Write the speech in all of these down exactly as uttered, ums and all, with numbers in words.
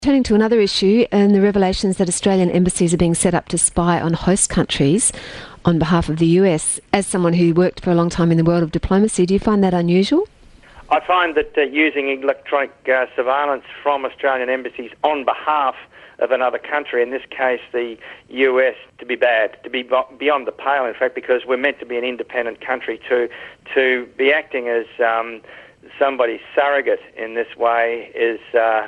Turning to another issue, and the revelations that Australian embassies are being set up to spy on host countries on behalf of the U S. As someone who worked for a long time in the world of diplomacy, do you find that unusual? I find that uh, using electronic uh, surveillance from Australian embassies on behalf of another country, in this case the U S, to be bad, to be beyond the pale, in fact, because we're meant to be an independent country. To, to be acting as um, somebody's surrogate in this way is... Uh,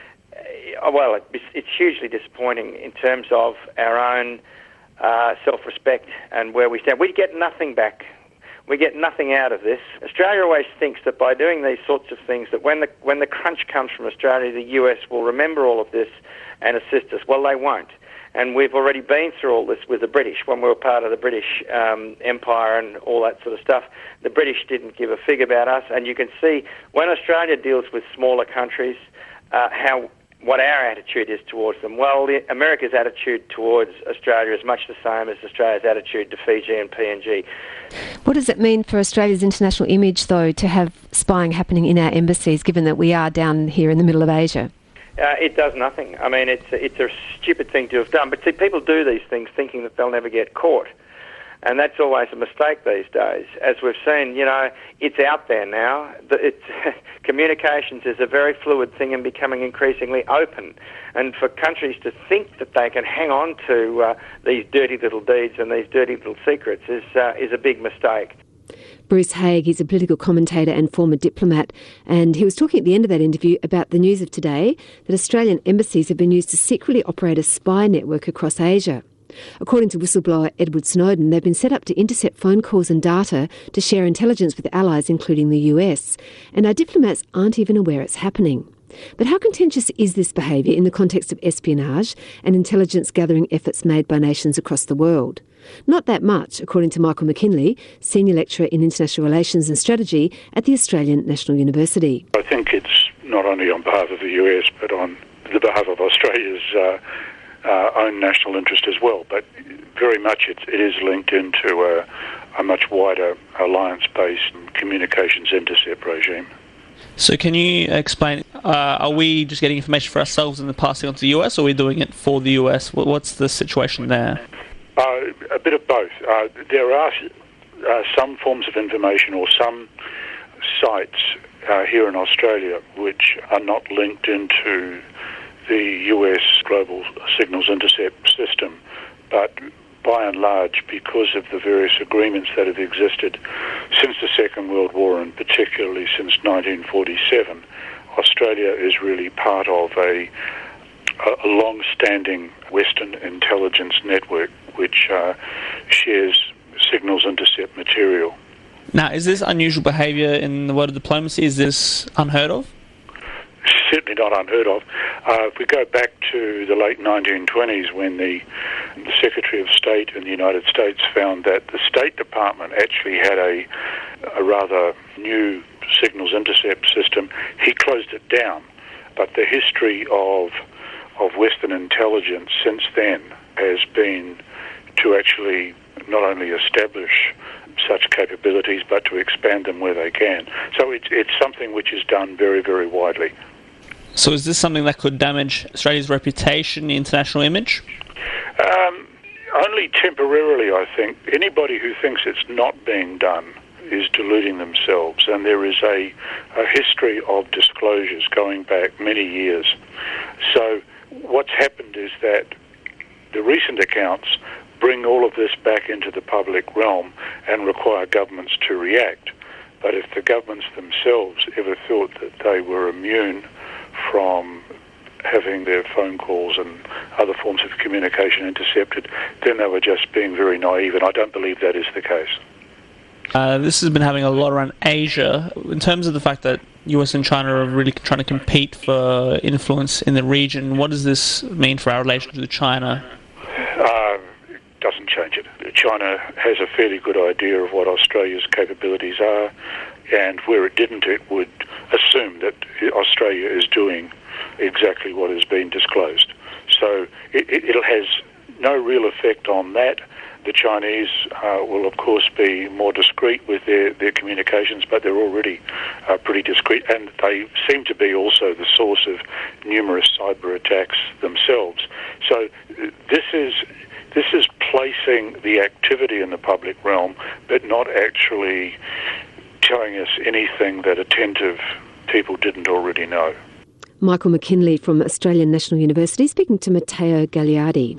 Well, it's hugely disappointing in terms of our own uh, self-respect and where we stand. We get nothing back. We get nothing out of this. Australia always thinks that by doing these sorts of things, that when the when the crunch comes from Australia, the U S will remember all of this and assist us. Well, they won't. And we've already been through all this with the British when we were part of the British um, Empire and all that sort of stuff. The British didn't give a fig about us. And you can see when Australia deals with smaller countries, uh, how... what our attitude is towards them. Well, the, America's attitude towards Australia is much the same as Australia's attitude to Fiji and P N G. What does it mean for Australia's international image, though, to have spying happening in our embassies, given that we are down here in the middle of Asia? Uh, it does nothing. I mean, it's, it's a stupid thing to have done. But see, people do these things thinking that they'll never get caught. And that's always a mistake these days. As we've seen, you know, it's out there now. It's, communications is a very fluid thing and becoming increasingly open. And for countries to think that they can hang on to uh, these dirty little deeds and these dirty little secrets is uh, is a big mistake. Bruce Haig, he's a political commentator and former diplomat, and he was talking at the end of that interview about the news of today that Australian embassies have been used to secretly operate a spy network across Asia. According to whistleblower Edward Snowden, they've been set up to intercept phone calls and data to share intelligence with allies, including the U S. And our diplomats aren't even aware it's happening. But how contentious is this behaviour in the context of espionage and intelligence gathering efforts made by nations across the world? Not that much, according to Michael McKinley, Senior Lecturer in International Relations and Strategy at the Australian National University. I think it's not only on behalf of the U S, but on the behalf of Australia's uh, Uh, own national interest as well, but very much it, it is linked into a, a much wider alliance-based communications intercept regime. So can you explain, uh, are we just getting information for ourselves and then passing on to the U S, or are we doing it for the U S? What's the situation there? Uh, a bit of both. Uh, there are uh, some forms of information or some sites uh, here in Australia which are not linked into the U S global signals intercept system, but by and large, because of the various agreements that have existed since the Second World War, and particularly since nineteen forty-seven, Australia is really part of a, a long-standing Western intelligence network which uh, shares signals intercept material. Now, is this unusual behaviour in the world of diplomacy? Is this unheard of? Certainly not unheard of. Uh, if we go back to the late nineteen twenties, when the, the Secretary of State in the United States found that the State Department actually had a, a rather new signals intercept system, he closed it down. But the history of of Western intelligence since then has been to actually not only establish such capabilities, but to expand them where they can. So it's, it's something which is done very, very widely. So is this something that could damage Australia's reputation, international image? Um, only temporarily, I think. Anybody who thinks it's not being done is deluding themselves, and there is a, a history of disclosures going back many years. So what's happened is that the recent accounts bring all of this back into the public realm and require governments to react. But if the governments themselves ever thought that they were immune from having their phone calls and other forms of communication intercepted, then they were just being very naive, and I don't believe that is the case. Uh, this has been having a lot around Asia. In terms of the fact that U S and China are really trying to compete for influence in the region, what does this mean for our relationship with China? Uh, it doesn't change it. China has a fairly good idea of what Australia's capabilities are, and where it didn't, it would assume that Australia is doing exactly what has been disclosed. So it, it, it has no real effect on that. The Chinese uh, will, of course, be more discreet with their, their communications, but they're already uh, pretty discreet, and they seem to be also the source of numerous cyber attacks themselves. So this is this is placing the activity in the public realm, but not actually telling us anything that attentive people didn't already know. Michael McKinley from Australian National University speaking to Matteo Gagliardi.